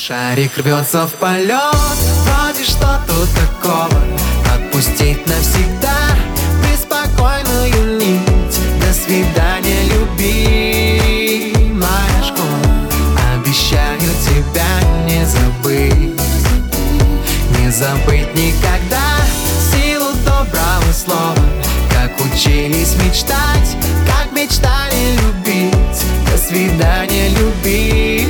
Шарик рвется в полет, вроде что тут такого. Отпустить навсегда беспокойную нить. До свидания, любимая школа. Обещаю тебя не забыть, не забыть никогда силу доброго слова. Как учились мечтать, как мечтали любить. До свидания, любимая.